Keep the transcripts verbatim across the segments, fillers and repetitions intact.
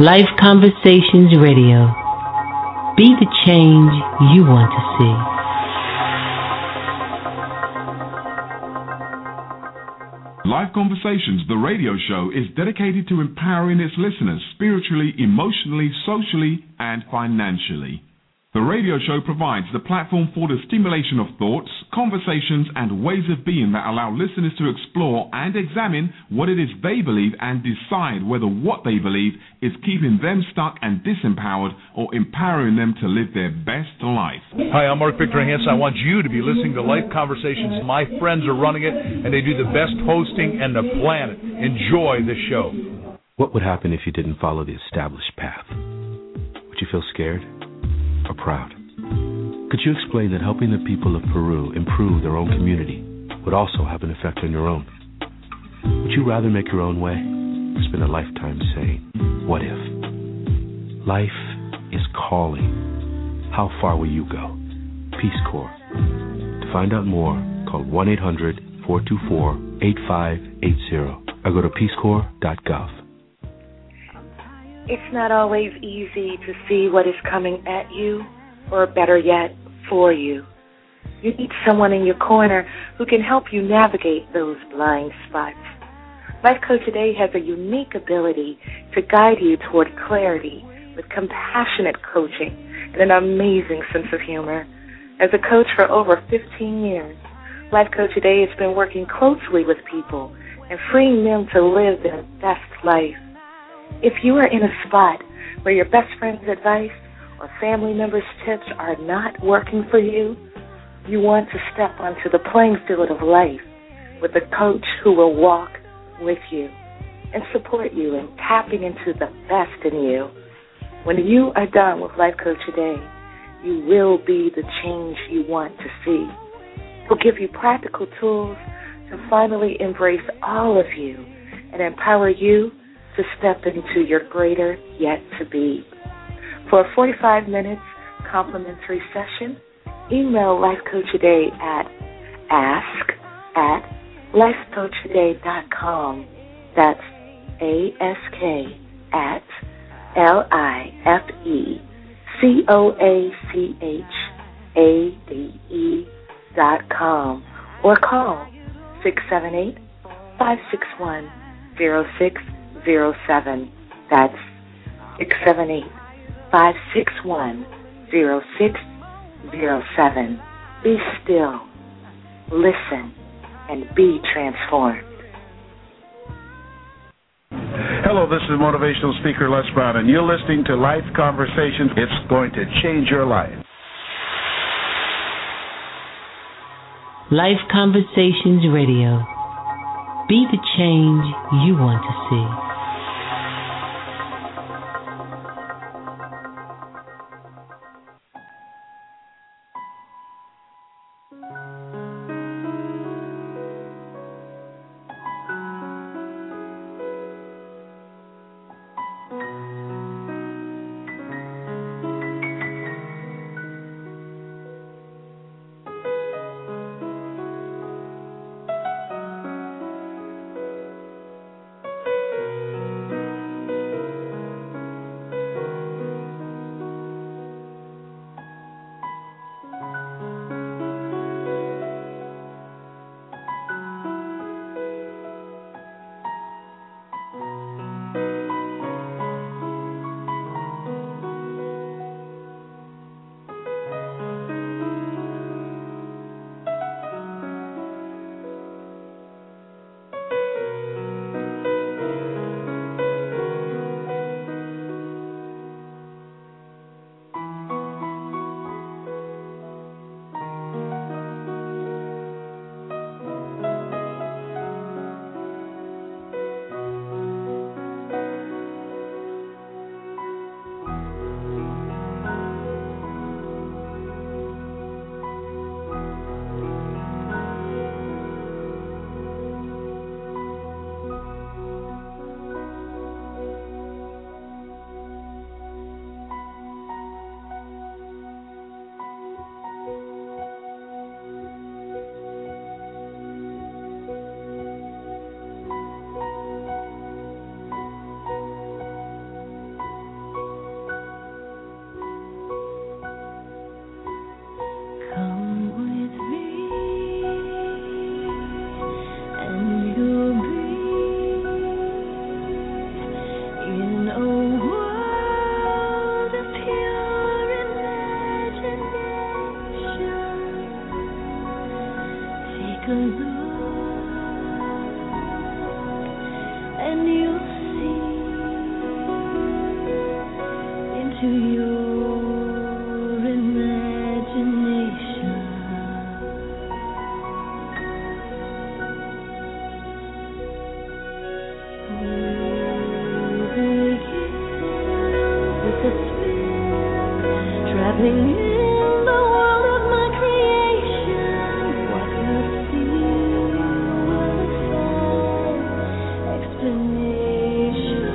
Life Conversations Radio. Be the change you want to see. Life Conversations, the radio show, is dedicated to empowering its listeners spiritually, emotionally, socially, and financially. The radio show provides the platform for the stimulation of thoughts, conversations, and ways of being that allow listeners to explore and examine what it is they believe and decide whether what they believe is keeping them stuck and disempowered or empowering them to live their best life. Hi, I'm Mark Victor Hansen. I want you to be listening to Life Conversations. My friends are running it, and they do the best hosting in the planet. Enjoy the show. What would happen if you didn't follow the established path? Would you feel scared? Or proud? Could you explain that helping the people of Peru improve their own community would also have an effect on your own? Would you rather make your own way or spend a lifetime saying, what if? Life is calling. How far will you go? Peace Corps. To find out more, call one eight hundred, four two four, eight five eight zero or go to peace corps dot gov. It's not always easy to see what is coming at you, or better yet, for you. You need someone in your corner who can help you navigate those blind spots. Life Coach Today has a unique ability to guide you toward clarity with compassionate coaching and an amazing sense of humor. As a coach for over fifteen years, Life Coach Today has been working closely with people and freeing them to live their best life. If you are in a spot where your best friend's advice or family members' tips are not working for you, you want to step onto the playing field of life with a coach who will walk with you and support you in tapping into the best in you. When you are done with Life Coach Today, you will be the change you want to see. We'll give you practical tools to finally embrace all of you and empower you to step into your greater yet to be. For a forty-five minutes complimentary session, email Life Coach Today at ask at life coach today dot com. That's A S K at L I F E C O A C H A D E dot com or call six seven eight, five six one, zero six zero seven. That's six seven eight, five six one, zero six zero seven. Be still, listen, and be transformed. Hello, this is motivational speaker Les Brown, and you're listening to Life Conversations. It's going to change your life. Life Conversations Radio. Be the change you want to see. and you'll see into your imagination. We begin with a spin, traveling in the world of my creation. What you see will find explanation.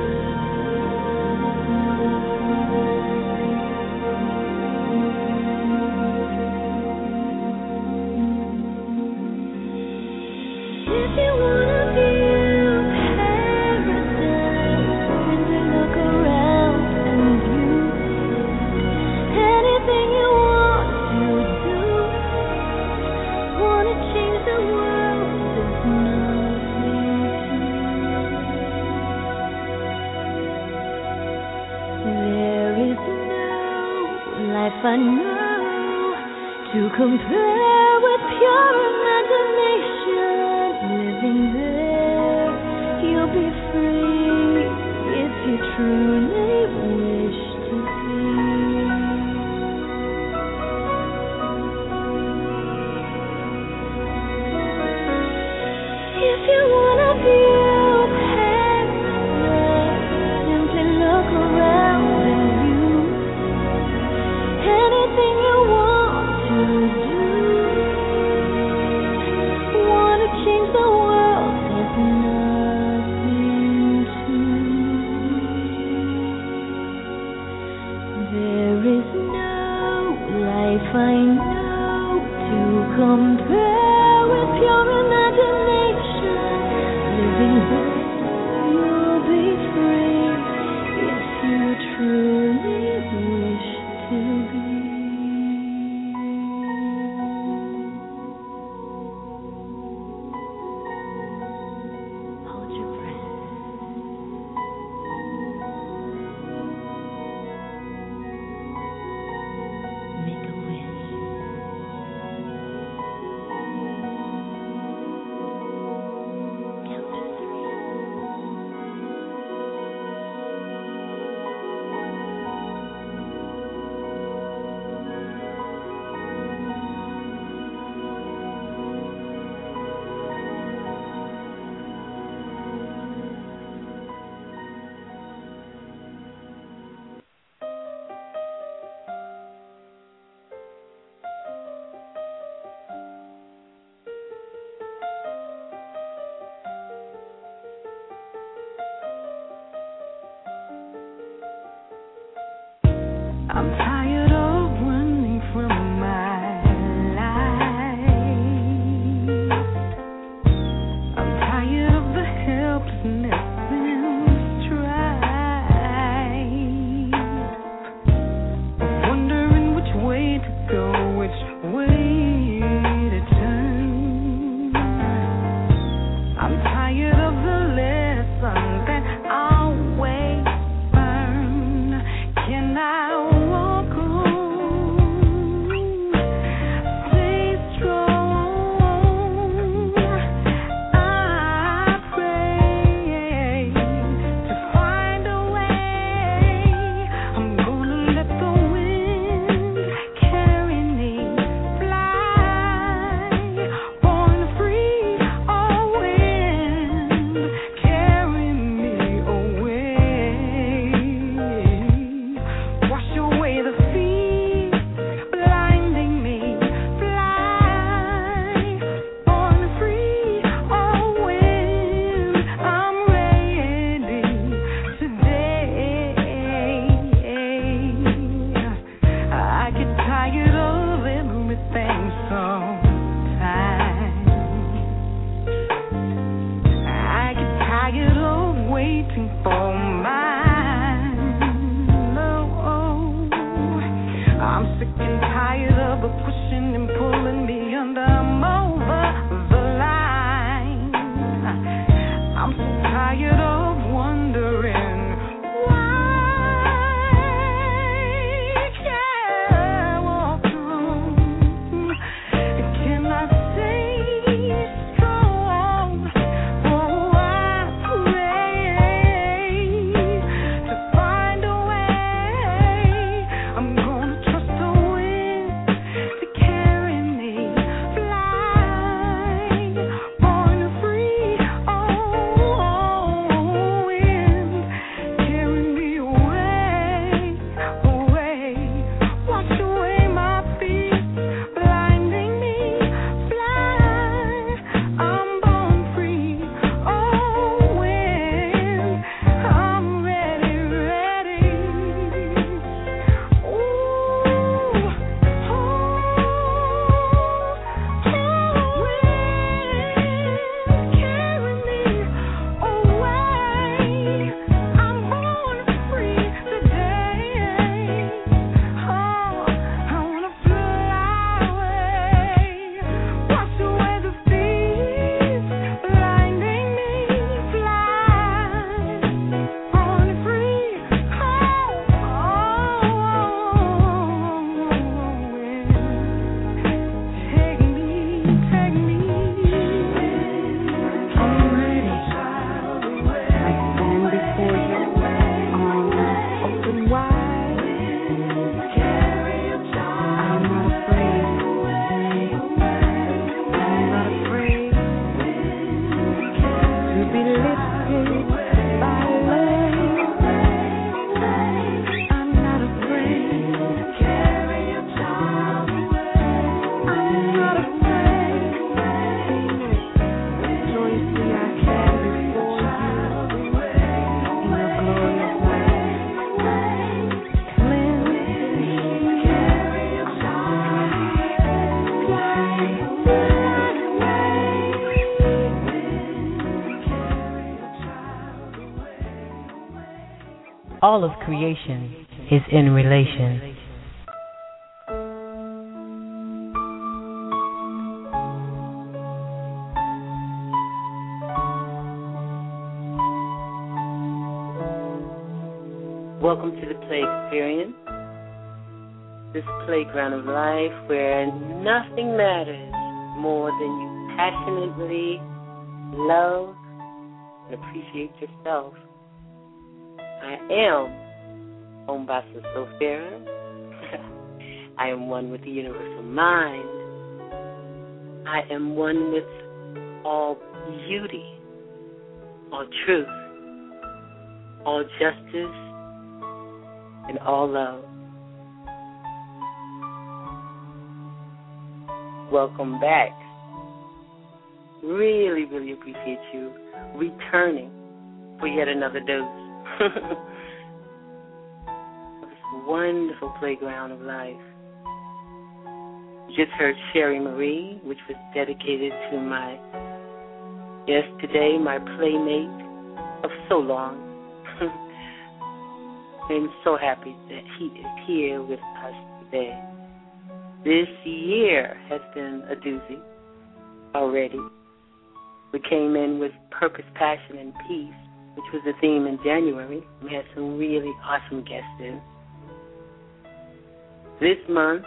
If you wanna view paradise, simply look around and view anything you want to do. Wanna change the world? There's nothing to. There is no life I know to compare with pure imagination. Living there, you'll be free if you truly wish to be. If you wanna view paradise, simply look around and view anything you want to do. Wanna change the world? There's nothing to. There is no life I know to compare with pure imagination. Living there, you'll be free if you truly wish to be. Hold your breath. Make a wish. Count to three. I'm tired of running from my life. I'm tired of the helplessness and strife. Wondering which way to go, which way to turn. I'm tired of the lessons that always burn. Can I walk on? Stay strong. I pray to find a way. I'm gonna let the wind carry me, fly, born free. Oh, wind, carry me away. Wash away the fear blinding me, fly, born free. Oh, wind, I'm ready today. I get tired of everything sometimes. I get tired of waiting for mine. Oh, I'm sick and tired of the pushing and pulling me under. I'm over the line. I'm so tired of wondering why can't I walk on? Can I stay strong? Oh, I pray All of creation is in relation. Welcome to the Play Experience, this playground of life where nothing matters more than you passionately love and appreciate yourself. I am Ombasa Sofera. I am one with the universal mind. I am one with all beauty, all truth, all justice, and all love. Welcome back. Really, really appreciate you returning for yet another dose of this wonderful playground of life. You just heard Sherry Marie, which was dedicated to my, yes, today, my playmate of so long. I'm so happy that he is here with us today. This year has been a doozy already. We came in with purpose, passion, and peace, which was the theme in January. We had some really awesome guests in. This month,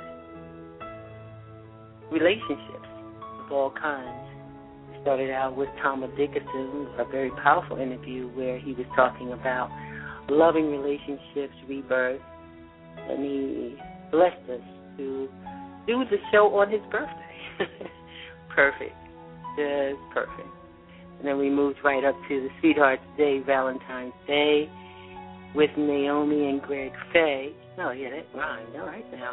relationships of all kinds. We started out with Thomas Dickerson, a very powerful interview where he was talking about loving relationships, rebirth, and he blessed us to do the show on his birthday. Perfect. Just perfect. And then we moved right up to the Sweethearts Day, Valentine's Day, with Naomi and Greg Faye. Oh, yeah, that rhymed. All right now.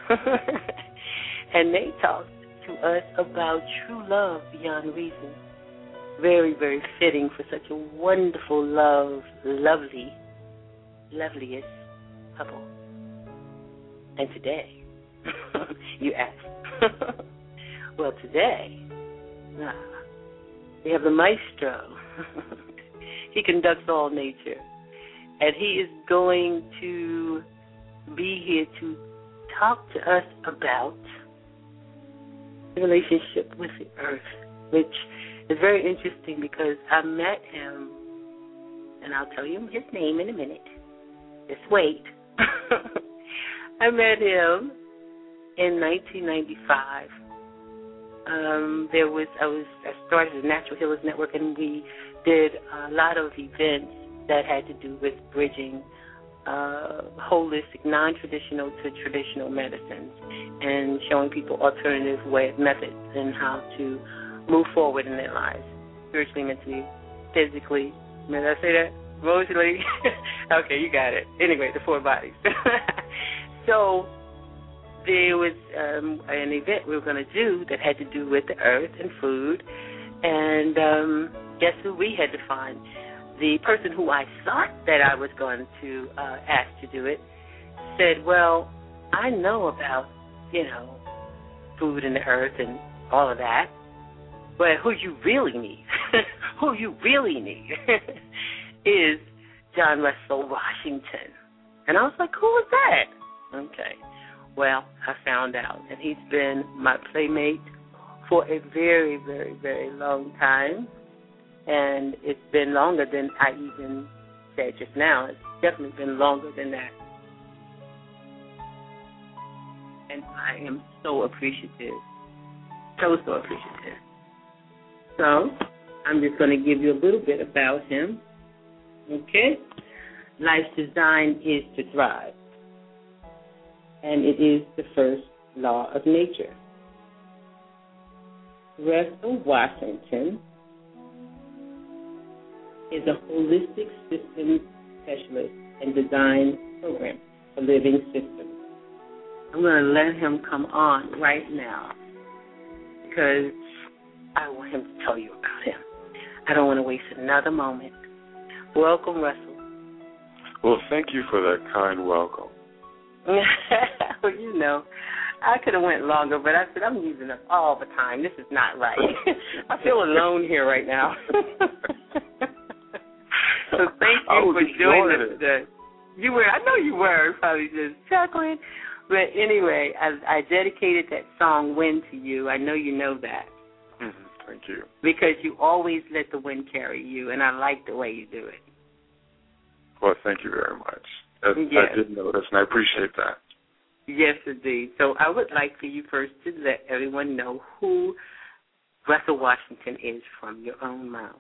And they talked to us about true love beyond reason. Very, very fitting for such a wonderful, love, lovely, loveliest couple. And today, you ask. Well, today, ah, we have the maestro. He conducts all nature. And he is going to be here to talk to us about the relationship with the earth, which is very interesting because I met him, and I'll tell you his name in a minute. Just wait. I met him in nineteen ninety-five. Um, there was I was I started the Natural Healers Network, and we did a lot of events that had to do with bridging uh, holistic, non-traditional to traditional medicines, and showing people alternative way methods and how to move forward in their lives, spiritually, mentally, physically. May I say that? Emotionally. Okay, you got it. Anyway, the four bodies. So there was um, an event we were going to do that had to do with the earth and food, and um, guess who we had to find? The person who I thought that I was going to uh, ask to do it said, well, I know about, you know, food and the earth and all of that, but who you really need, who you really need is John Russell Washington. And I was like, who is that? Okay. Well, I found out, and he's been my playmate for a very, very, very long time, and it's been longer than I even said just now. It's definitely been longer than that. And I am so appreciative, so, so appreciative. So I'm just going to give you a little bit about him, okay? Life's design is to thrive, and it is the first law of nature. Russell Washington is a holistic systems specialist and design program for living systems. I'm going to let him come on right now because I want him to tell you about him. I don't want to waste another moment. Welcome, Russell. Well, thank you for that kind welcome. Well, you know, I could have went longer, but I said I'm using up all the time. This is not right. I feel alone here right now. So thank you for joining us today. You were. I know you were probably just chuckling. But anyway, I, I dedicated that song "Wind" to you. I know you know that. Mm-hmm. Thank you. Because you always let the wind carry you, and I like the way you do it. Well, thank you very much. I, yes. I did notice, and I appreciate that. Yes, indeed. So I would like for you first to let everyone know who Russell Washington is from your own mouth.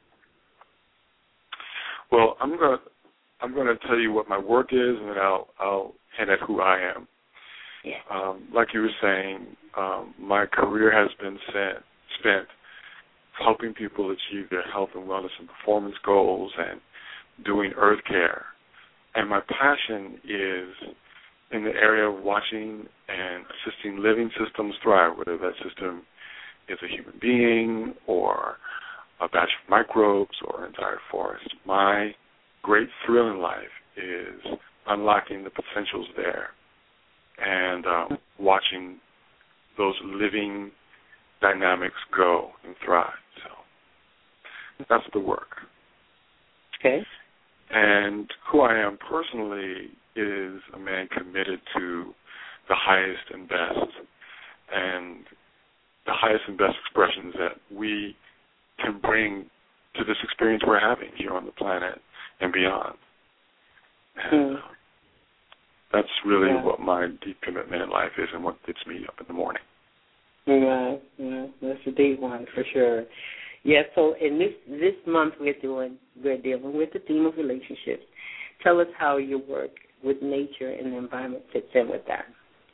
Well, I'm gonna I'm gonna tell you what my work is, and then I'll I'll hint at who I am. Yeah. Um, like you were saying, um, my career has been spent spent helping people achieve their health and wellness and performance goals and doing earth care. And my passion is in the area of watching and assisting living systems thrive, whether that system is a human being or a batch of microbes or an entire forest. My great thrill in life is unlocking the potentials there and um, watching those living dynamics go and thrive. So that's the work. Okay. And who I am personally is a man committed to the highest and best, and the highest and best expressions that we can bring to this experience we're having here on the planet and beyond. And, mm. uh, that's really yeah. what my deep commitment in life is and what gets me up in the morning. Right, yeah, that's a deep one for sure. Yeah, so in this this month we're doing we're dealing with the theme of relationships. Tell us how your work with nature and the environment fits in with that.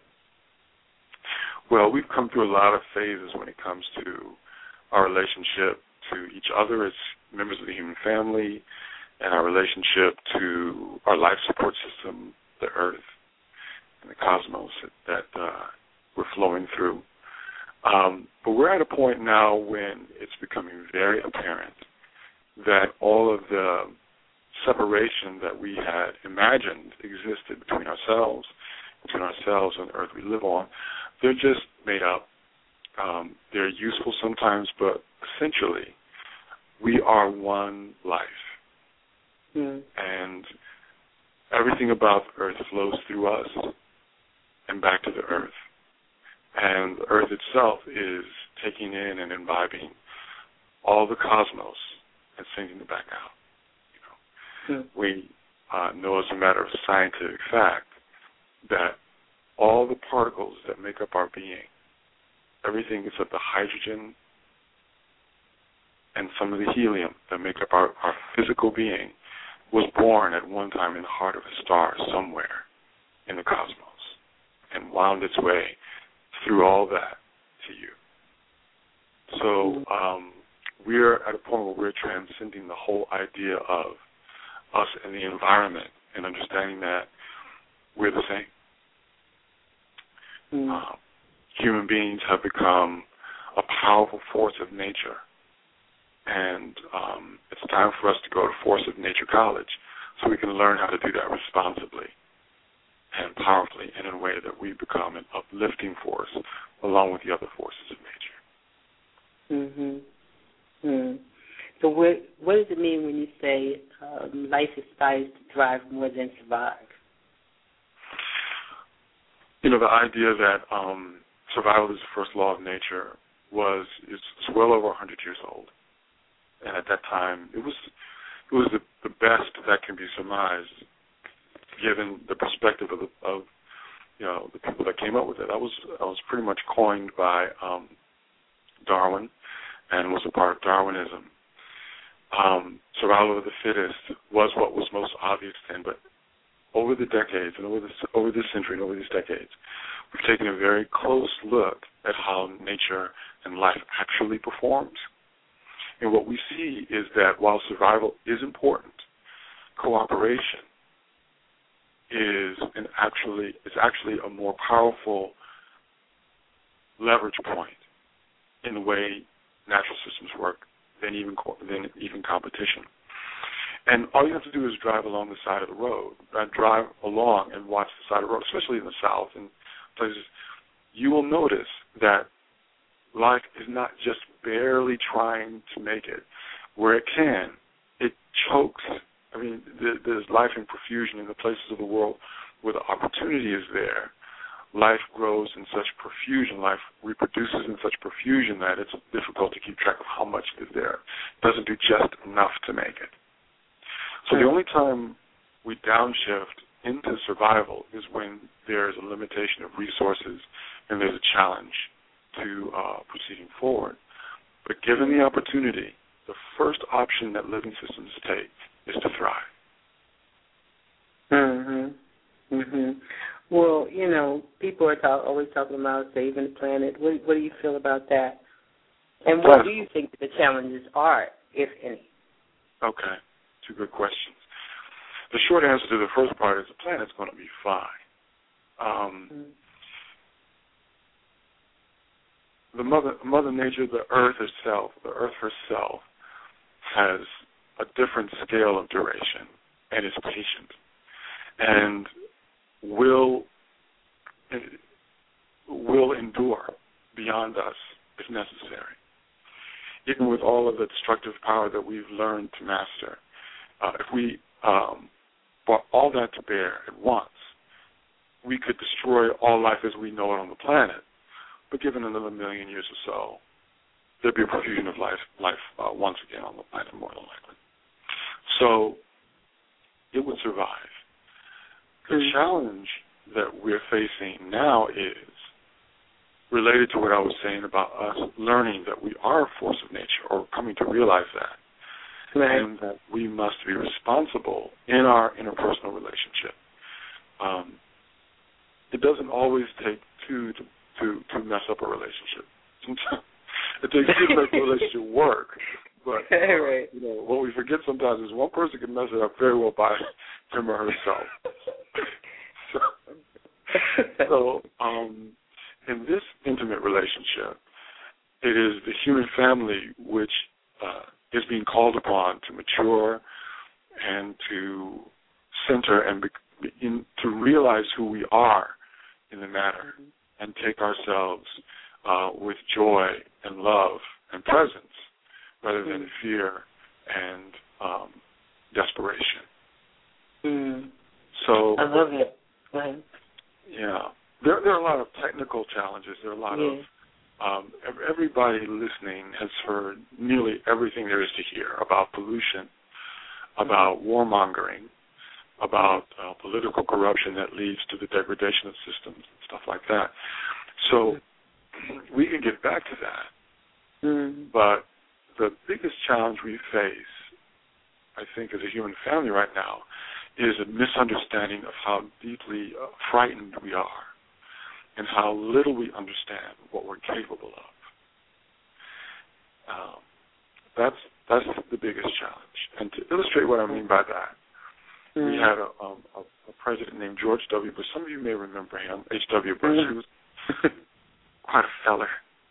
Well, we've come through a lot of phases when it comes to our relationship to each other as members of the human family and our relationship to our life support system, the earth and the cosmos that uh, we're flowing through. Um, but we're at a point now when it's becoming very apparent that all of the separation that we had imagined existed between ourselves, between ourselves and the earth we live on, they're just made up. Um, they're useful sometimes, but essentially we are one life. Mm. And everything about the earth flows through us and back to the earth. And the earth itself is taking in and imbibing all the cosmos and sending it back out. You know, mm. We uh, know as a matter of scientific fact that all the particles that make up our being, everything except the hydrogen and some of the helium that make up our, our physical being, was born at one time in the heart of a star somewhere in the cosmos and wound its way through all that to you. So um, we're at a point where we're transcending the whole idea of us and the environment and understanding that we're the same. Mm. Uh, human beings have become a powerful force of nature, and um, it's time for us to go to Force of Nature College so we can learn how to do that responsibly and powerfully and in a way that we become an uplifting force along with the other forces of nature. Mm-hmm. Mm. So what, what does it mean when you say um, life aspires to thrive more than survive? You know, the idea that um, survival is the first law of nature was is well over one hundred years old. And at that time, it was it was the, the best that can be surmised, given the perspective of, the, of you know the people that came up with it. That was that was pretty much coined by um, Darwin, and was a part of Darwinism. Um, survival of the fittest was what was most obvious then, but over the decades and over this over this century and over these decades, we've taken a very close look at how nature and life actually performs. And what we see is that while survival is important, cooperation is an actually is actually a more powerful leverage point in the way natural systems work than even than even competition. And all you have to do is drive along the side of the road, uh, drive along and watch the side of the road, especially in the South and places. You will notice that life is not just barely trying to make it. Where it can, it chokes. I mean, the, there's life in profusion in the places of the world where the opportunity is there, life grows in such profusion, life reproduces in such profusion that it's difficult to keep track of how much is there. It doesn't do just enough to make it. So the only time we downshift into survival is when there's a limitation of resources and there's a challenge to uh, proceeding forward. But given the opportunity, the first option that living systems take is to thrive. Mm-hmm. Mm-hmm. Well, you know, people are talk, always talking about saving the planet. What, what do you feel about that? And what do you think the challenges are, if any? Okay, two good questions. The short answer to the first part is the planet's going to be fine. Um, mm-hmm. The mother, Mother Nature, the Earth itself, the Earth herself, has a different scale of duration and is patient and will will endure beyond us if necessary. Even with all of the destructive power that we've learned to master, uh, if we um, brought all that to bear at once, we could destroy all life as we know it on the planet. But given another million years or so, there'd be a profusion of life, life uh, once again on the planet, more than likely. So it would survive. The mm-hmm. challenge that we're facing now is related to what I was saying about us learning that we are a force of nature, or coming to realize that, right. and that we must be responsible in our interpersonal relationship. Um, it doesn't always take two to To, to mess up a relationship. It takes two to make a relationship work. But uh, right. you know, what we forget sometimes is one person can mess it up very well by him or herself. so, so um, in this intimate relationship, it is the human family which uh, is being called upon to mature and to center and be, in, to realize who we are in the matter. Mm-hmm. And take ourselves uh, with joy and love and presence rather than mm. fear and um, desperation. Mm. So I love it. Right. Yeah. There, there are a lot of technical challenges. There are a lot yeah. of um, everybody listening has heard nearly everything there is to hear about pollution, about warmongering, about uh, political corruption that leads to the degradation of systems and stuff like that. So we can get back to that. Mm. But the biggest challenge we face, I think, as a human family right now, is a misunderstanding of how deeply uh, frightened we are and how little we understand what we're capable of. Um, that's that's the biggest challenge. And to illustrate what I mean by that, we had a, um, a, a president named George W. Bush. Some of you may remember him, H W. Bush. Mm-hmm. He was quite a feller.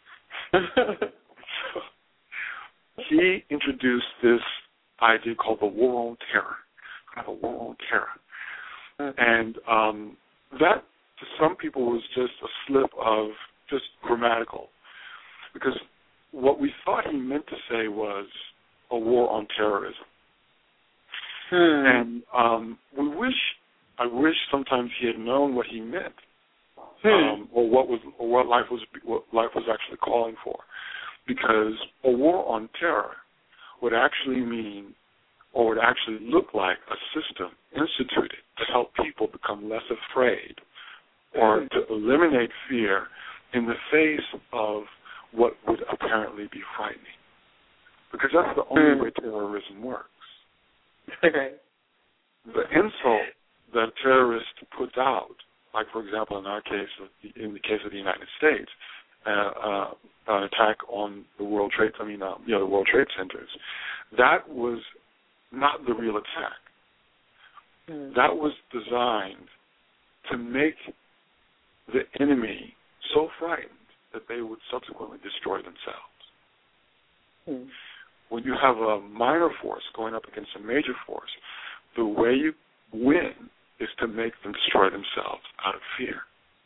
so, he introduced this idea called the War on Terror, kind of a war on terror. Mm-hmm. And um, that, to some people, was just a slip of just grammatical. Because what we thought he meant to say was a war on terrorism. Hmm. And um, we wish, I wish sometimes he had known what he meant, hmm. um, or what was, or what life was, what life was actually calling for, because a war on terror would actually mean, or would actually look like a system instituted to help people become less afraid, or hmm. to eliminate fear in the face of what would apparently be frightening, because that's the only hmm. way terrorism works. Okay. The insult that terrorists put out, like, for example, in our case, in the case of the United States, uh, uh, an attack on the World Trade, I mean, uh, you know, the World Trade Centers, that was not the real attack. Mm. That was designed to make the enemy so frightened that they would subsequently destroy themselves. Mm. When you have a minor force going up against a major force, the way you win is to make them destroy themselves out of fear.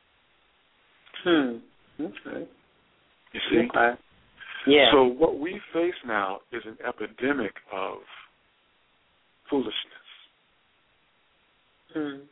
Hmm. Okay. You see? Okay. Yeah. So what we face now is an epidemic of foolishness. Hmm.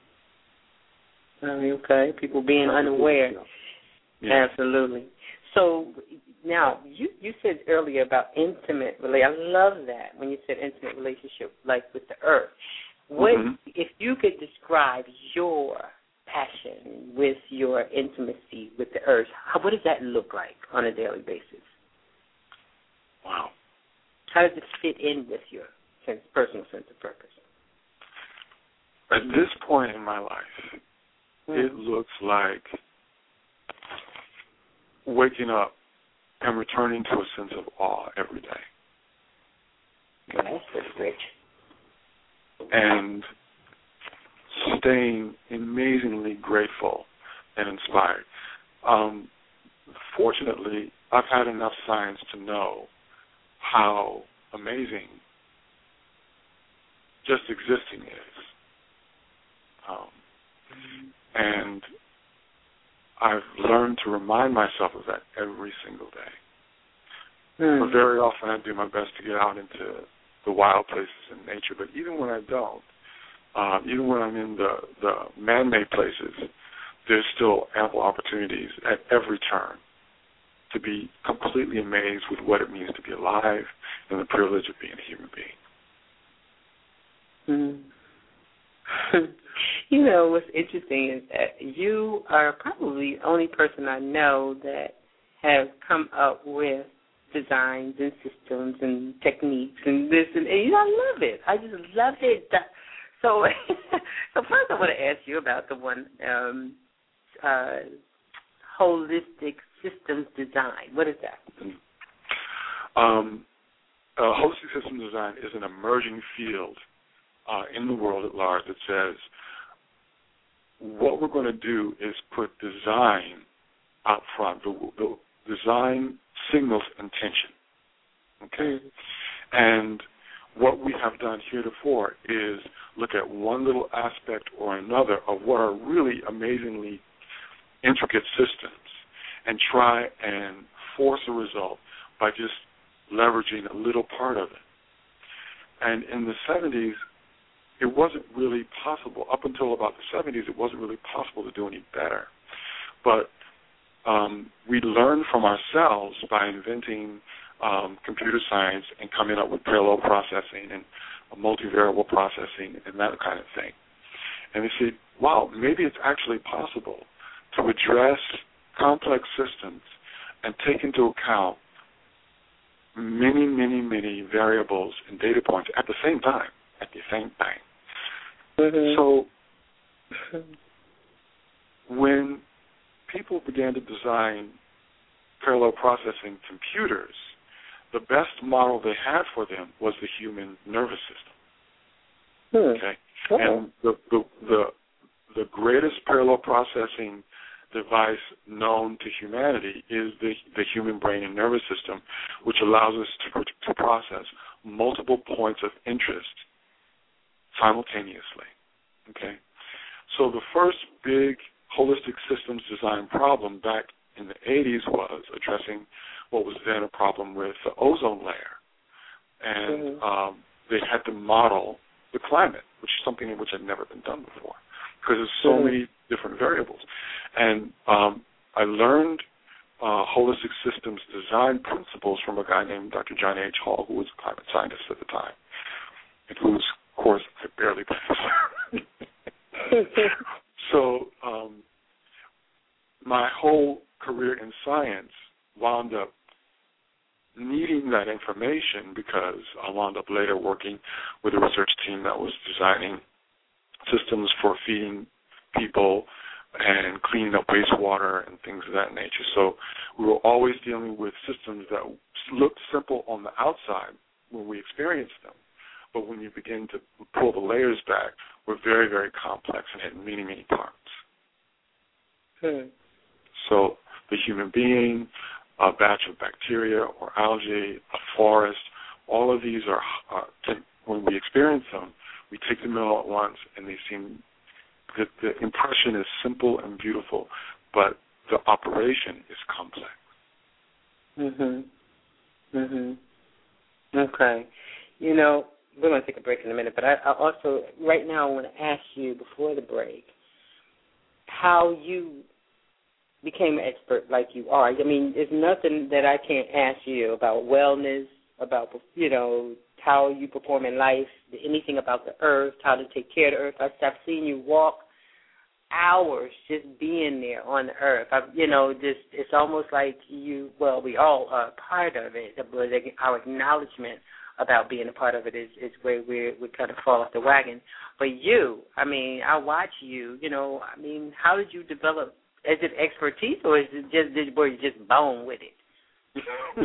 Okay, people being unaware. Yeah. Absolutely. So now you you said earlier about intimate relationship. I love that when you said intimate relationship, like with the earth. What mm-hmm. if you could describe your passion with your intimacy with the earth? How, what does that look like on a daily basis? Wow. How does it fit in with your sense, personal sense of purpose? At this point in my life, mm-hmm. it looks like waking up and returning to a sense of awe every day. Okay, that's rich. And staying amazingly grateful and inspired. Um, fortunately, I've had enough science to know how amazing just existing is. Um, and I've learned to remind myself of that every single day. Mm. But very often I do my best to get out into the wild places in nature. But even when I don't, uh, even when I'm in the, the man-made places, there's still ample opportunities at every turn to be completely amazed with what it means to be alive and the privilege of being a human being. Mm. You know, what's interesting is that you are probably the only person I know that have come up with designs and systems and techniques and this and, and you know, I love it. I just love it. So, so first I want to ask you about the one um, uh, holistic systems design. What is that? Um, uh, holistic systems design is an emerging field uh, in the world at large that says what we're going to do is put design out front. The, the design signals intention. Okay? And what we have done heretofore is look at one little aspect or another of what are really amazingly intricate systems and try and force a result by just leveraging a little part of it. And in the seventies, it wasn't really possible. Up until about the seventies, it wasn't really possible to do any better. But um, we learned from ourselves by inventing um, computer science and coming up with parallel processing and multivariable processing and that kind of thing. And we said, wow, maybe it's actually possible to address complex systems and take into account many, many, many variables and data points at the same time, at the same time. Mm-hmm. So when people began to design parallel processing computers, the best model they had for them was the human nervous system. Hmm. Okay, oh. and the, the the the greatest parallel processing device known to humanity is the the human brain and nervous system, which allows us to to process multiple points of interest simultaneously. Okay, so the first big holistic systems design problem back in the eighties was addressing what was then a problem with the ozone layer, and mm-hmm. um, they had to model the climate, which is something which had never been done before, because there's so mm-hmm. many different variables. And um, I learned uh, holistic systems design principles from a guy named Doctor John H. Hall, who was a climate scientist at the time, and whose course I barely passed. So um, my whole career in science wound up needing that information because I wound up later working with a research team that was designing systems for feeding people and cleaning up wastewater and things of that nature. So we were always dealing with systems that looked simple on the outside when we experienced them, but when you begin to pull the layers back, were very, very complex and had many, many parts. Hmm. So the human being, a batch of bacteria or algae, a forest, all of these are, uh, t- when we experience them, we take them all at once, and they seem, the, the impression is simple and beautiful, but the operation is complex. Mm-hmm. Mm-hmm. Okay. You know, we're going to take a break in a minute, but I, I also, right now, I want to ask you before the break how you became an expert like you are. I mean, there's nothing that I can't ask you about wellness, about, you know, how you perform in life, anything about the earth, how to take care of the earth. I've, I've seen you walk hours just being there on the earth. I've, you know, just it's almost like you, well, we all are part of it, but our acknowledgement about being a part of it is, is where we we kind of fall off the wagon. But you, I mean, I watch you, you know, I mean, how did you develop? Is it expertise or is it just, did, were you just born with it?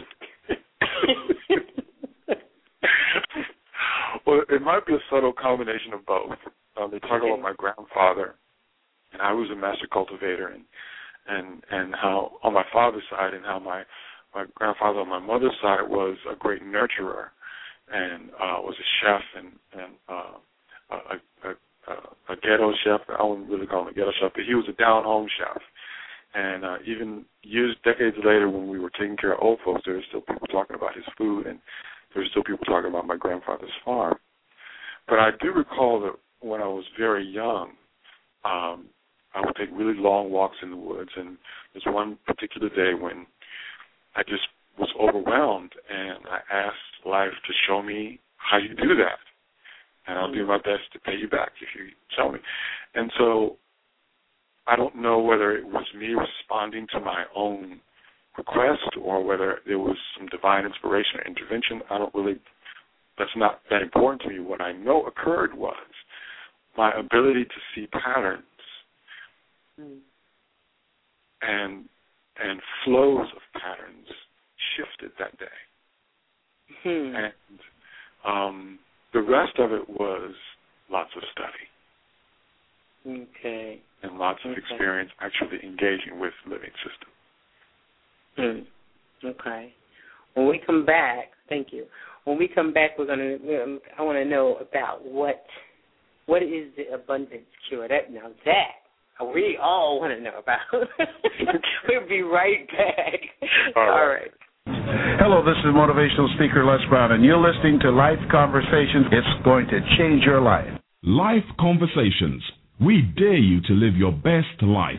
Well, it might be a subtle combination of both. Uh, they talk about my grandfather, and I was a master cultivator, and and and how on my father's side, and how my my grandfather on my mother's side was a great nurturer, and uh, was a chef, and and uh, a, a, a, a ghetto chef. I wouldn't really call him a ghetto chef, but he was a down home chef. And uh, even years, decades later, when we were taking care of old folks, there were still people talking about his food, and there were still people talking about my grandfather's farm. But I do recall that when I was very young, um, I would take really long walks in the woods, and there's one particular day when I just was overwhelmed, and I asked life to show me how you do that, and I'll do my best to pay you back if you tell me. And so I don't know whether it was me responding to my own request or whether there was some divine inspiration or intervention. I don't really, that's not that important to me. What I know occurred was my ability to see patterns mm. and and flows of patterns shifted that day. Hmm. And um, the rest of it was lots of study. Okay. And lots of okay. experience actually engaging with living systems. Hmm. Okay. When we come back, thank you. When we come back, we're gonna. Um, I want to know about what what is the abundance cure. That now that we all want to know about. We'll be right back. All right. All right. Hello, this is motivational speaker Les Brown, and you're listening to Life Conversations. It's going to change your life. Life Conversations. We dare you to live your best life.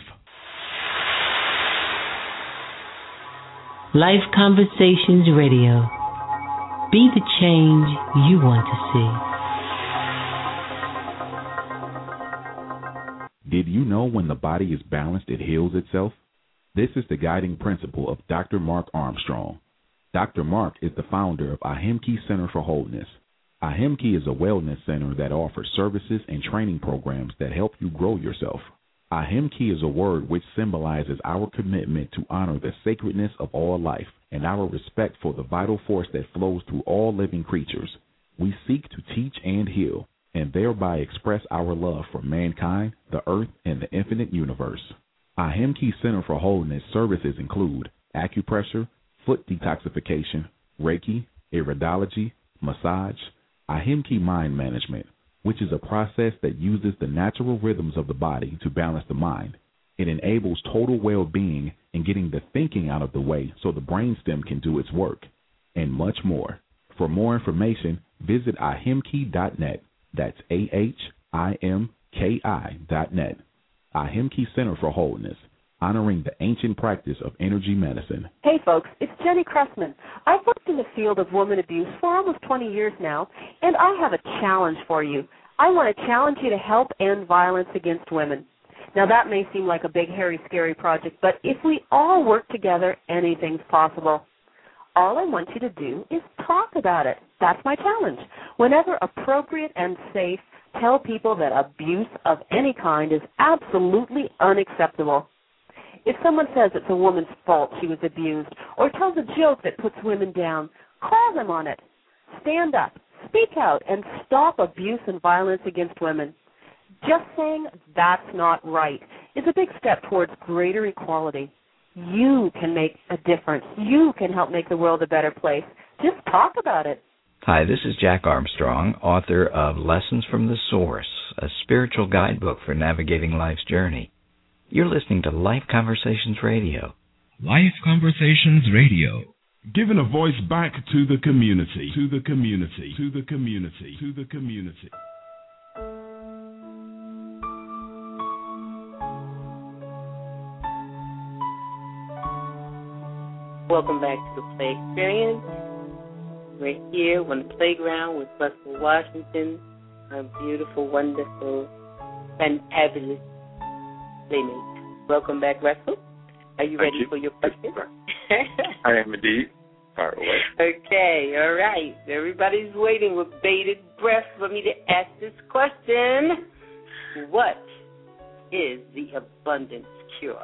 Life Conversations Radio. Be the change you want to see. Did you know when the body is balanced, it heals itself? This is the guiding principle of Doctor Mark Armstrong. Doctor Mark is the founder of Ahimki Center for Wholeness. Ahimki is a wellness center that offers services and training programs that help you grow yourself. Ahimki is a word which symbolizes our commitment to honor the sacredness of all life and our respect for the vital force that flows through all living creatures. We seek to teach and heal, and thereby express our love for mankind, the earth, and the infinite universe. Ahimki Center for Wholeness services include acupressure, foot detoxification, Reiki, iridology, massage, Ahimki Mind Management, which is a process that uses the natural rhythms of the body to balance the mind. It enables total well-being and getting the thinking out of the way so the brainstem can do its work, and much more. For more information, visit ahimki dot net. That's A H I M K I dot net. Ahimki Center for Wholeness, honoring the ancient practice of energy medicine. Hey folks, it's Jenny Cressman. I've worked in the field of woman abuse for almost twenty years now, and I have a challenge for you. I want to challenge you to help end violence against women. Now that may seem like a big, hairy, scary project, but if we all work together, anything's possible. All I want you to do is talk about it. That's my challenge. Whenever appropriate and safe, tell people that abuse of any kind is absolutely unacceptable. If someone says it's a woman's fault she was abused or tells a joke that puts women down, call them on it. Stand up, speak out, and stop abuse and violence against women. Just saying that's not right is a big step towards greater equality. You can make a difference. You can help make the world a better place. Just talk about it. Hi, this is Jack Armstrong, author of Lessons from the Source, a spiritual guidebook for navigating life's journey. You're listening to Life Conversations Radio. Life Conversations Radio. Giving a voice back to the community, to the community, to the community, to the community. Welcome back to the Play Experience. We're here on the playground with Russell Washington, our beautiful, wonderful, fantabulous playmate. Welcome back, Russell. Are you Thank ready you. for your question? I am indeed. Fire away. Okay, all right. Everybody's waiting with bated breath for me to ask this question. What is the abundance cure?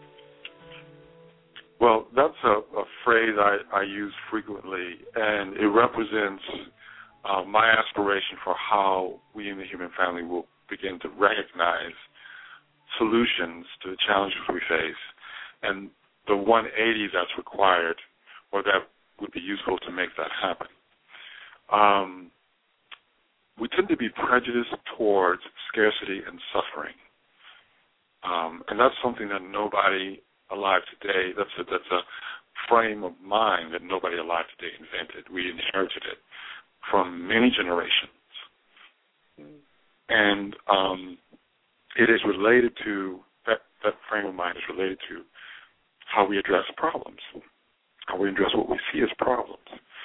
Well, that's a, a phrase I, I use frequently, and it represents uh, my aspiration for how we in the human family will begin to recognize solutions to the challenges we face, and the one eighty that's required, or that would be useful to make that happen. Um, we tend to be prejudiced towards scarcity and suffering, um, and that's something that nobody alive today, that's a, that's a frame of mind that nobody alive today invented. We inherited it from many generations. And um, it is related to, that, that frame of mind is related to how we address problems, how we address what we see as problems.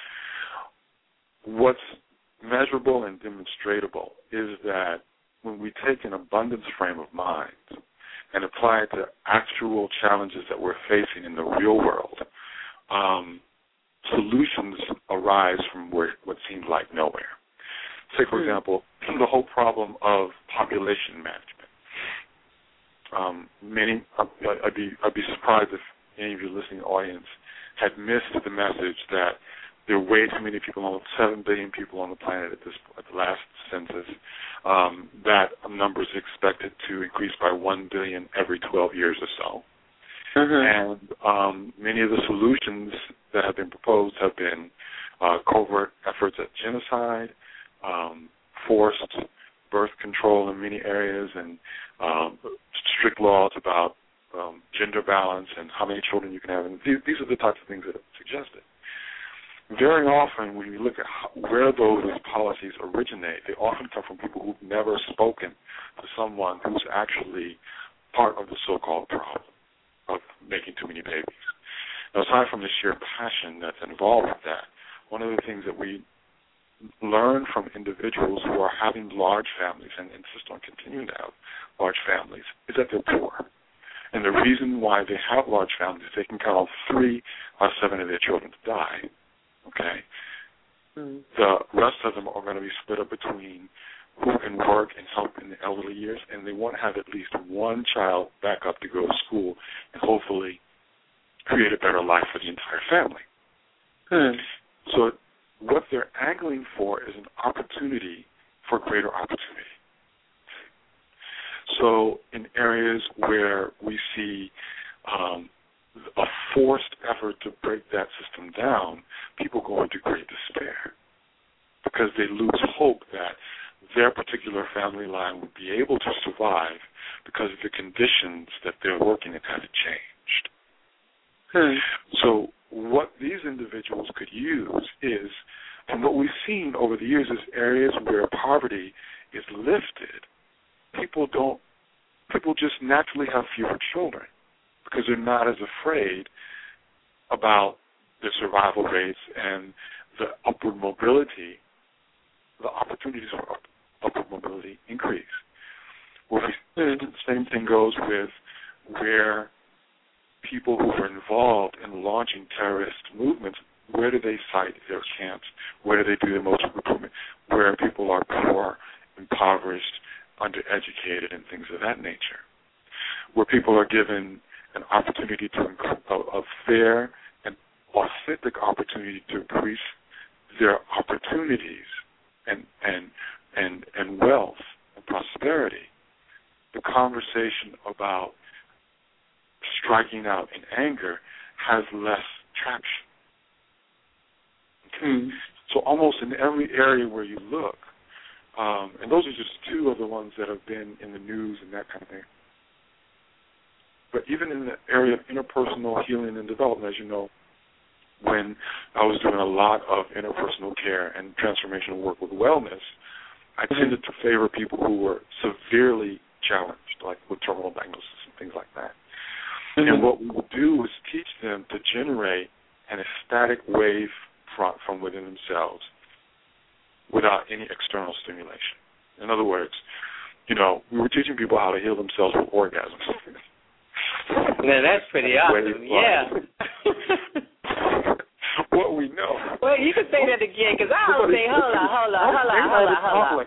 What's measurable and demonstratable is that when we take an abundance frame of mind and apply it to actual challenges that we're facing in the real world, um, solutions arise from where what seems like nowhere. Say, for example, the whole problem of population management. Um, many, I'd be, I'd be surprised if any of your listening audience had missed the message that there are way too many people, almost seven billion people on the planet at this at the last census. Um, that number is expected to increase by one billion every twelve years or so. Mm-hmm. And um, many of the solutions that have been proposed have been uh, covert efforts at genocide, um, forced birth control in many areas, and um, strict laws about um, gender balance and how many children you can have. And these, these are the types of things that are suggested. Very often, when you look at how, where those policies originate, they often come from people who've never spoken to someone who's actually part of the so-called problem of making too many babies. Now, aside from the sheer passion that's involved with that, one of the things that we learn from individuals who are having large families and insist on continuing to have large families is that they're poor. And the reason why they have large families is they can count on three or seven of their children to die. Okay, mm. The rest of them are going to be split up between who can work and help in the elderly years, and they want to have at least one child back up to go to school and hopefully create a better life for the entire family. Mm. So what they're angling for is an opportunity for greater opportunity. So in areas where we see um, a forced effort to break that system down, people go into great despair because they lose hope that their particular family line would be able to survive because of the conditions that they're working in haven't changed. Hmm. So what these individuals could use is, and what we've seen over the years is areas where poverty is lifted, people don't, people just naturally have fewer children, because they're not as afraid about the survival rates and the upward mobility, the opportunities for up, upward mobility increase. Well, the same thing goes with where people who are involved in launching terrorist movements, where do they site their camps? Where do they do the most recruitment? Where people are poor, impoverished, undereducated, and things of that nature. Where people are given an opportunity to a, a fair and authentic opportunity to increase their opportunities and and and and wealth and prosperity. The conversation about striking out in anger has less traction. Okay? Mm. So almost in every area where you look, um, and those are just two of the ones that have been in the news and that kind of thing. But even in the area of interpersonal healing and development, as you know, when I was doing a lot of interpersonal care and transformational work with wellness, I tended to favor people who were severely challenged, like with terminal diagnosis and things like that. Mm-hmm. And what we would do is teach them to generate an ecstatic wave from, from within themselves without any external stimulation. In other words, you know, we were teaching people how to heal themselves with orgasms. Now, that's pretty awesome. Yeah. What we know. Well, you can say that again, because I don't say, hold on, hold on, hold on, hold on, hold on.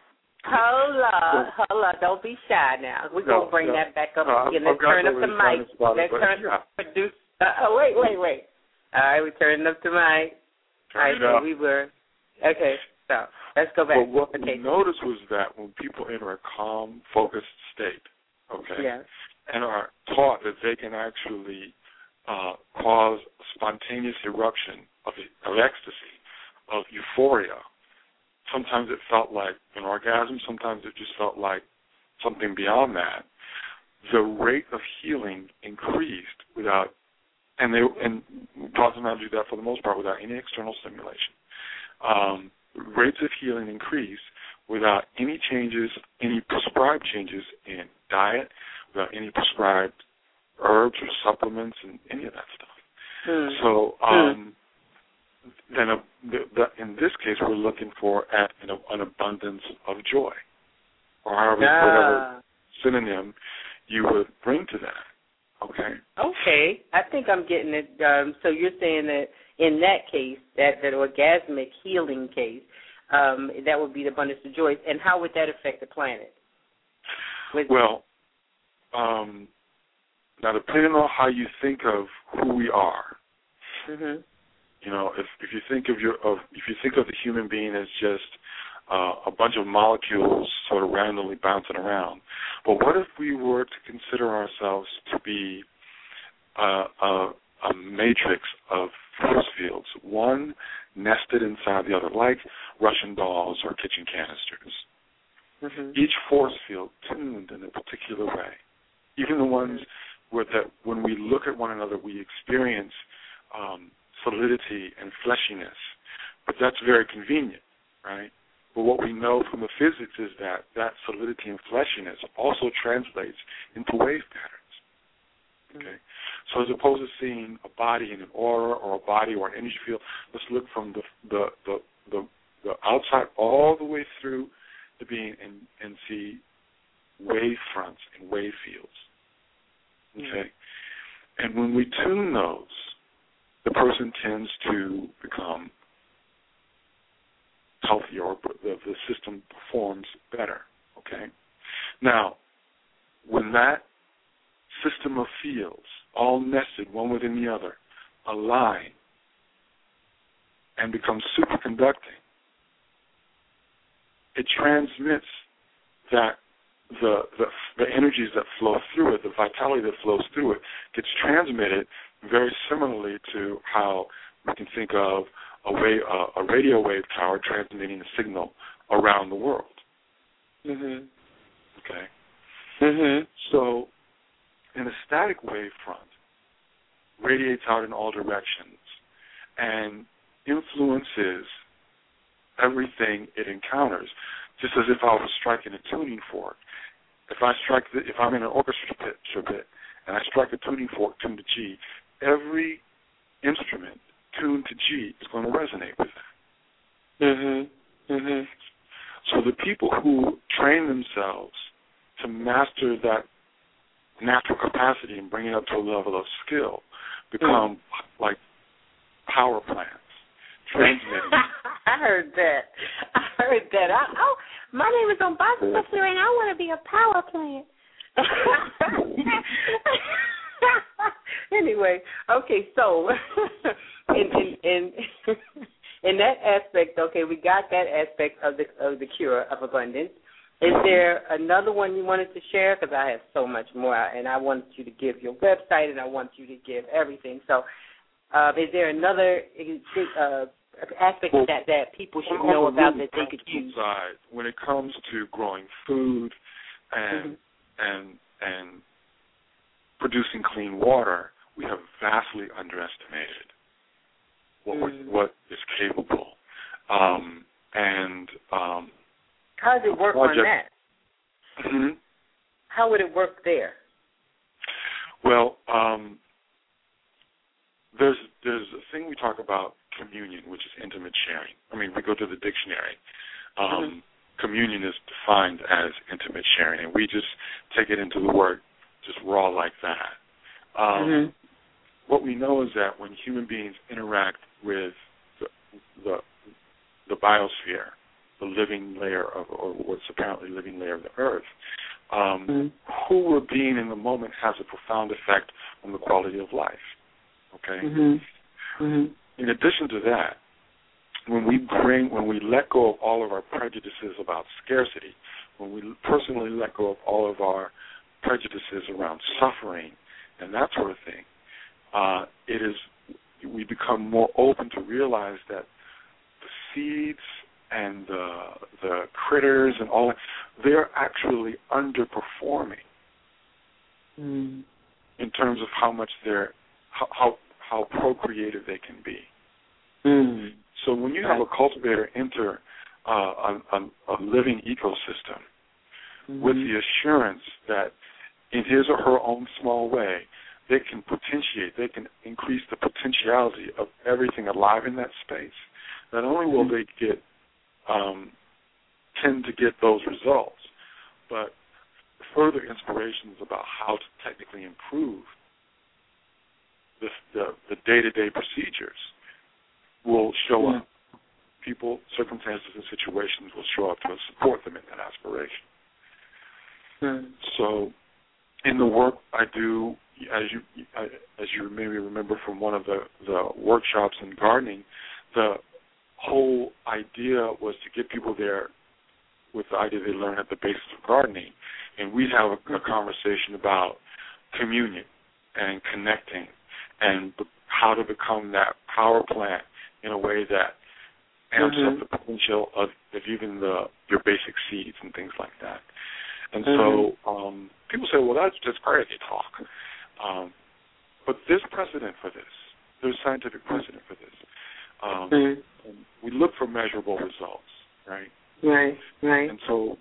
Hold on, hold on. Don't be shy now. We're going to bring that back up again. Let's turn up the mic. Let's turn up the producer. Oh, wait, wait, wait. All right, we're turning up the mic. All right, so we were. Okay, so let's go back. But what okay. we noticed was that when people enter a calm, focused state, okay, yeah. and are taught that they can actually uh, cause spontaneous eruption of, of ecstasy, of euphoria. Sometimes it felt like an orgasm. Sometimes it just felt like something beyond that. The rate of healing increased without, and they and taught them how to do that for the most part without any external stimulation. Um, rates of healing increase without any changes, any prescribed changes in diet, without any prescribed herbs or supplements and any of that stuff. Mm. So um, mm. then a, the, the, in this case, we're looking for at, you know, an abundance of joy, or however, ah. whatever synonym you would bring to that. Okay. Okay. I think I'm getting it. Um, so you're saying that in that case, that, that orgasmic healing case, um, that would be the abundance of joy. And how would that affect the planet? With well, um, now depending on how you think of who we are, mm-hmm. you know, if if you think of your of if you think of the human being as just uh, a bunch of molecules sort of randomly bouncing around, but what if we were to consider ourselves to be uh, a, a matrix of force fields, one nested inside the other, like Russian dolls or kitchen canisters. Mm-hmm. Each force field tuned in a particular way. Even the ones where that when we look at one another, we experience um, solidity and fleshiness, but that's very convenient, right? But what we know from the physics is that that solidity and fleshiness also translates into wave patterns. Okay, so as opposed to seeing a body in an aura or a body or an energy field, let's look from the the the the, the outside all the way through the being and, and see wave fronts and wave fields. Okay, and when we tune those, the person tends to become healthier, or the, the system performs better. Okay, now when that system of fields, all nested one within the other, align and become superconducting, it transmits that the, the the energies that flow through it, the vitality that flows through it, gets transmitted very similarly to how we can think of a, wave, uh, a radio wave tower transmitting a signal around the world. Mm-hmm. Okay? Mm-hmm. So in a static wave front, radiates out in all directions and influences everything it encounters, just as if I was striking a tuning fork. If I strike, the, if I'm in an orchestra pit, bit and I strike a tuning fork tuned to G, every instrument tuned to G is going to resonate with that. Mm-hmm. Mm-hmm. So the people who train themselves to master that natural capacity and bring it up to a level of skill become mm. like power plants transmitting. I heard that. I heard that. I, oh, my name is on Boston Sister, and I want to be a power plant. Anyway, okay, so in in in, in that aspect, okay, we got that aspect of the of the cure of abundance. Is there another one you wanted to share? Because I have so much more, and I want you to give your website, and I want you to give everything. So, uh, is there another uh, aspect well, of that that people should know about that they could use? Side, when it comes to growing food and mm-hmm. and and producing clean water, we have vastly underestimated. what mm. what is capable. Um, and um, how does it work project, on that? Mm-hmm. How would it work there? Well, um, there's there's a thing we talk about, communion, which is intimate sharing. I mean, we go to the dictionary. Um, mm-hmm. Communion is defined as intimate sharing, and we just take it into the word just raw like that. Um, mm-hmm. What we know is that when human beings interact with the the, the biosphere, the living layer of, or what's apparently living layer of the earth, um, mm-hmm. who we're being in the moment has a profound effect on the quality of life. Okay. Mm-hmm. Mm-hmm. In addition to that, when we bring, when we let go of all of our prejudices about scarcity, when we personally let go of all of our prejudices around suffering and that sort of thing, uh, it is we become more open to realize that the seeds and the the critters and all that, they're actually underperforming mm. in terms of how much they're how how, how procreative they can be. Mm. So when you have a cultivator enter uh, a, a, a living ecosystem mm-hmm. with the assurance that in his or her own small way, they can potentiate, they can increase the potentiality of everything alive in that space, not only will mm-hmm. they get um, tend to get those results, but further inspirations about how to technically improve the, the, the day-to-day procedures will show yeah. up. People, circumstances, and situations will show up to support them in that aspiration. Mm. So, in the work I do, as you as you maybe remember from one of the, the workshops in gardening, the whole idea was to get people there with the idea they learn at the basis of gardening, and we'd have a, a conversation about communion and connecting and how to become that power plant in a way that amps mm-hmm. up the potential of, of even the your basic seeds and things like that. And mm-hmm. so um, people say, well, that's just crazy talk. Um, but there's precedent for this. There's scientific precedent for this. Um, mm-hmm. and we look for measurable results, right? Right, right. And so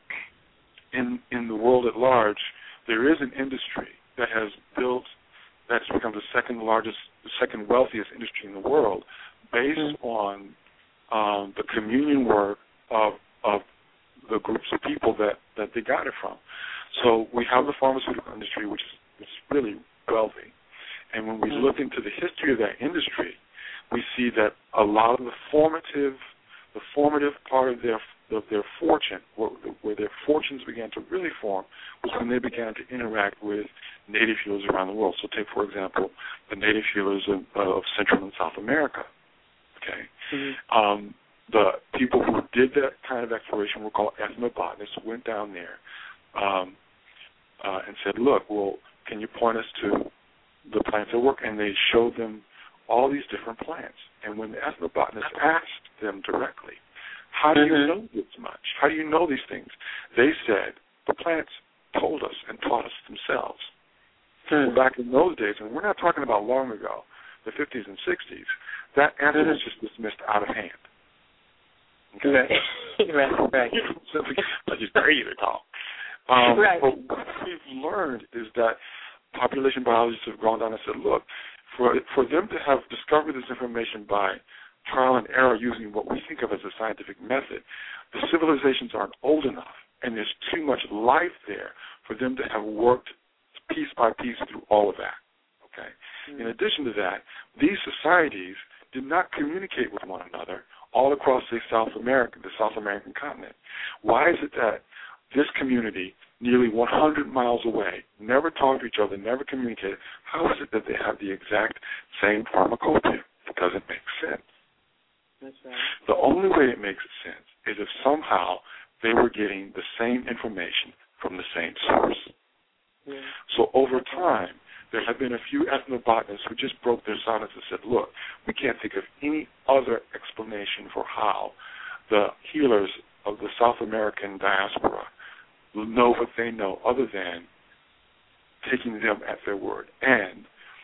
in in the world at large, there is an industry that has built, that's become the second largest, the second wealthiest industry in the world, based mm-hmm. on um, the communion work of of the groups of people that, that they got it from. So we have the pharmaceutical industry, which is, is really wealthy. And when we mm-hmm. look into the history of that industry, we see that a lot of the formative, the formative part of their of their fortune, where, where their fortunes began to really form, was when they began to interact with native healers around the world. So take, for example, the native healers of, of Central and South America. Okay, mm-hmm. um, the people who did that kind of exploration were called ethnobotanists, who went down there um, uh, and said, look, well, can you point us to the plants that work? And they showed them all these different plants. And when the ethnobotanists asked them directly, how do mm-hmm. you know this much? How do you know these things? They said, the plants told us and taught us themselves. Mm-hmm. Well, back in those days, and we're not talking about long ago, the fifties and sixties, that answer mm-hmm. was just dismissed out of hand. Okay. Right, right, right. Simply, like it's crazy to talk. Um, right. But what we've learned is that population biologists have gone down and said, look, for for them to have discovered this information by trial and error using what we think of as a scientific method, the civilizations aren't old enough, and there's too much life there for them to have worked piece by piece through all of that. Okay. Mm-hmm. In addition to that, these societies did not communicate with one another all across the South America, the South American continent. Why is it that this community, nearly one hundred miles away, never talked to each other, never communicated? How is it that they have the exact same pharmacopoeia? It doesn't make sense. That's right. The only way it makes sense is if somehow they were getting the same information from the same source. Yeah. So over time, there have been a few ethnobotanists who just broke their silence and said, look, we can't think of any other explanation for how the healers of the South American diaspora know what they know other than taking them at their word. And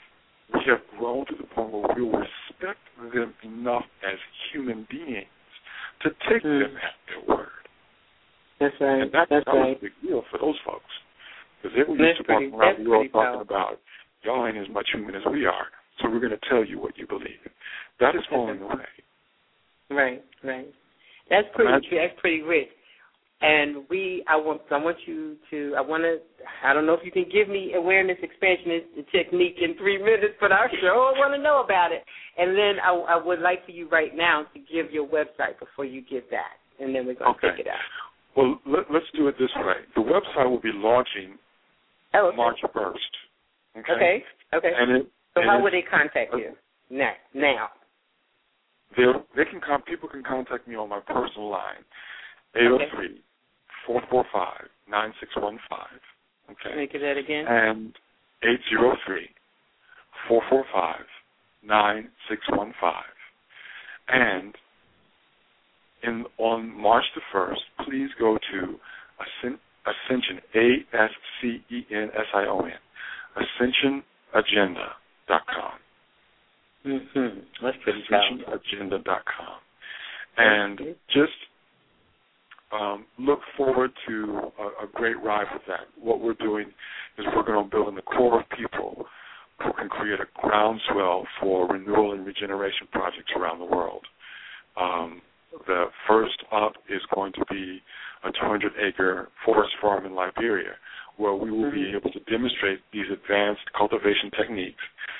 we have grown to the point where we will respect them enough as human beings to take mm. them at their word. That's right. And that, That's that right. was a big deal for those folks. Because they were used to walking around the world talking about, y'all ain't as much human as we are, so we're going to tell you what you believe. That is falling away. Right, right. That's pretty Imagine. That's pretty rich. And we, I want, I want you to, I want to, I don't know if you can give me awareness expansion technique in three minutes, but I sure want to know about it. And then I, I would like for you right now to give your website before you give that, and then we're going to okay. take it out. Well, let, let's do it this way. The website will be launching oh, okay. March first. Okay. Okay. Okay. And it, so and how would they contact uh, you now? Now. They they can come. People can contact me on my personal line, eight zero three, four four five, nine six one five. Okay. Make it that again. And eight zero three, four four five, nine six one five. And in on March the first, please go to Ascension, A S C E N S I O N, ascension agenda dot com. Mm-hmm. That's pretty ascension agenda dot com. And just um, look forward to a, a great ride with that. What we're doing is we're going to build in the core of people who can create a groundswell for renewal and regeneration projects around the world. Um, the first up is going to be a two hundred acre forest farm in Liberia, where we will be able to demonstrate these advanced cultivation techniques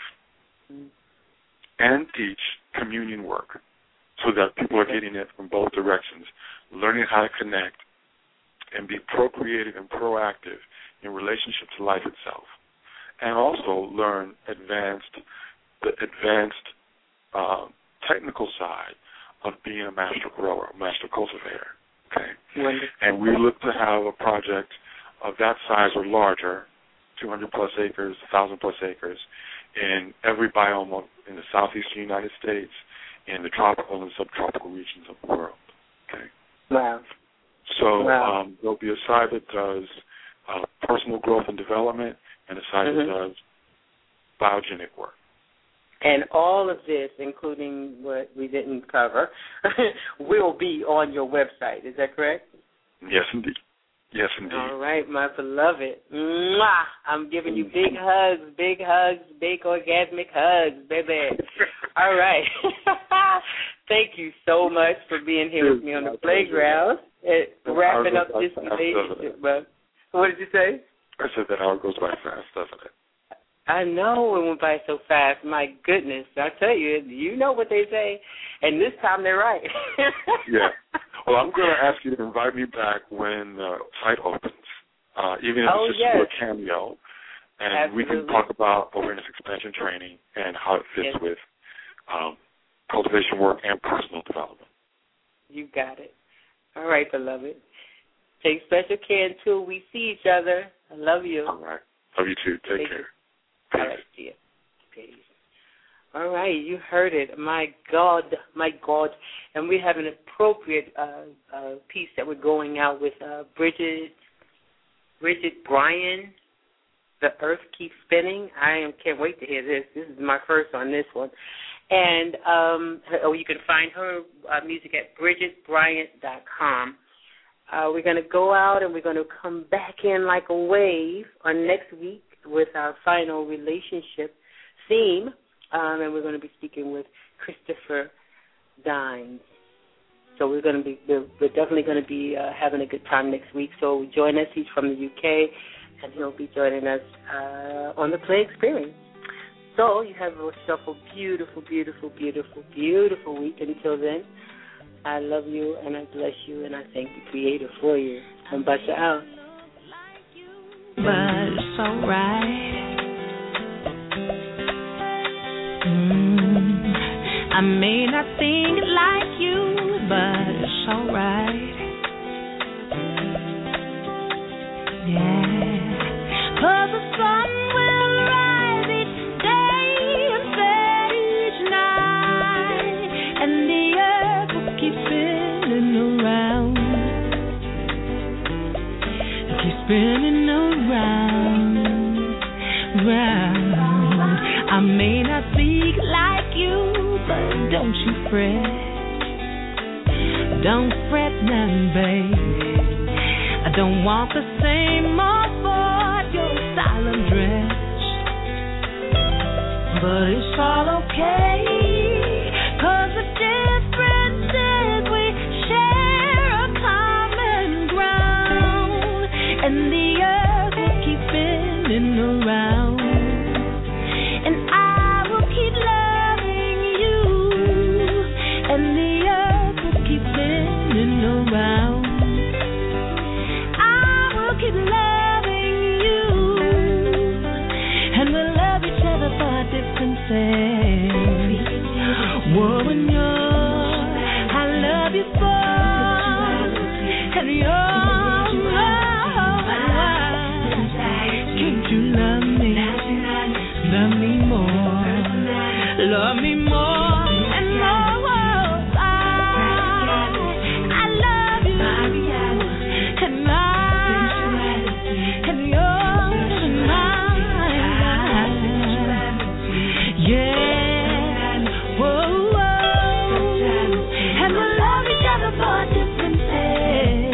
and teach communion work so that people are getting it from both directions, learning how to connect and be procreative and proactive in relationship to life itself, and also learn advanced, the advanced uh, technical side of being a master grower, a master cultivator. Okay, wonderful. And we look to have a project of that size or larger, two hundred plus acres, one thousand plus acres, in every biome of, in the southeastern United States, in the tropical and subtropical regions of the world. Okay. Wow. So wow. Um, there'll be a side that does uh, personal growth and development, and a side mm-hmm. that does biogenic work. And all of this, including what we didn't cover, will be on your website. Is that correct? Yes, indeed. Yes, indeed. All right, my beloved. Mwah! I'm giving you big hugs, big hugs, big orgasmic hugs, baby. All right. Thank you so much for being here with me on the playground. It, wrapping up this relationship, bro. What did you say? I said that hour goes by fast, doesn't it? I know it went by so fast. My goodness. I tell you, you know what they say, and this time they're right. Yeah. Well, I'm going to ask you to invite me back when the site opens, uh, even if oh, it's just yes. a cameo, and Absolutely. we can talk about awareness expansion training and how it fits yes. with um, cultivation work and personal development. You got it. All right, beloved. Take special care until we see each other. I love you. All right. Love you too. Take Thank care. You. All right, dear. Peace. All right, you heard it. My God, my God. And we have an appropriate uh, uh, piece that we're going out with uh, Bridget Bridget Bryan, The Earth Keeps Spinning. I can't wait to hear this. This is my first on this one. And um, oh, you can find her uh, music at bridget bryant dot com. Uh, we're going to go out and we're going to come back in like a wave on next week with our final relationship theme, um, and we're going to be speaking with Christopher Dines. So we're going to be, we're, we're definitely going to be uh, having a good time next week. So join us. He's from the U K, and he'll be joining us uh, on the Play Experience. So you have yourself a beautiful, beautiful, beautiful, beautiful week. Until then, I love you and I bless you, and I thank the Creator for you. I'm Basha out. But it's alright. Mm, I may not think like you, but it's alright. Yeah, 'cause the sun will rise each day and set each night, and the earth will keep spinning around, keep spinning around, round. I may not speak like you, but don't you fret. Don't fret none, baby. I don't want the same old for your silent dress. But it's all okay, 'cause the difference is we share a common ground, and the earth will keep spinning around, and I will keep loving you, and the earth will keep spinning around. I will keep loving you, and we'll love each other for differences. Whoa, and you're, I love you for, and you're, can't you love me, love me more, love me more, and more. I, I love you, and I, and you're, and I. Yeah, whoa, whoa, and we'll love each other for differences.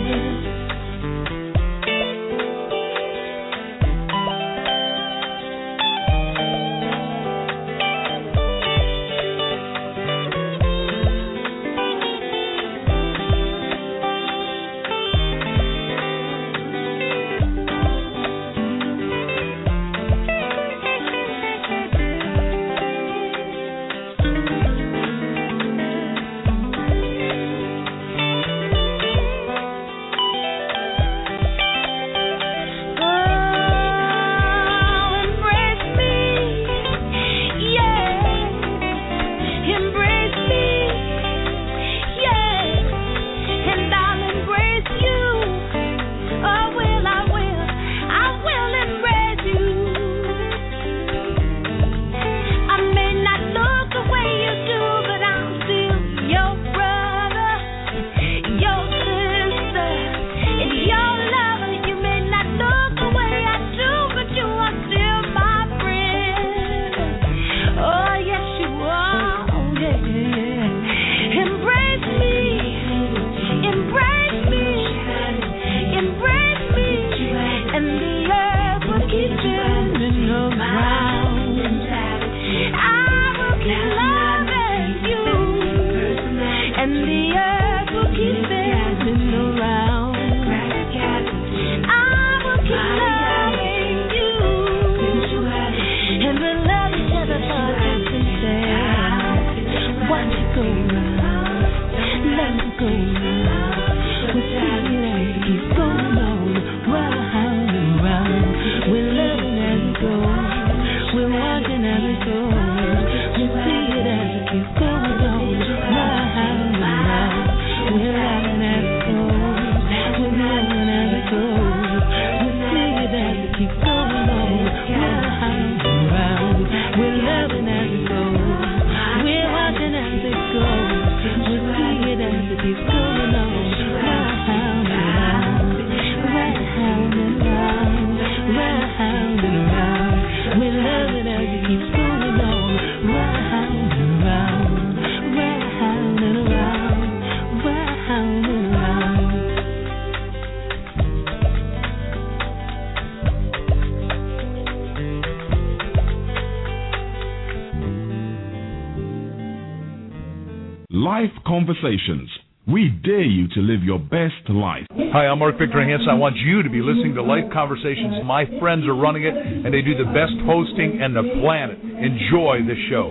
Life Conversations. We dare you to live your best life. Hi, I'm Mark Victor Hansen. I want you to be listening to Life Conversations. My friends are running it, and they do the best hosting on the planet. Enjoy the show.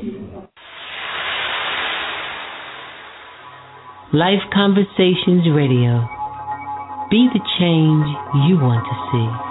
Life Conversations Radio. Be the change you want to see.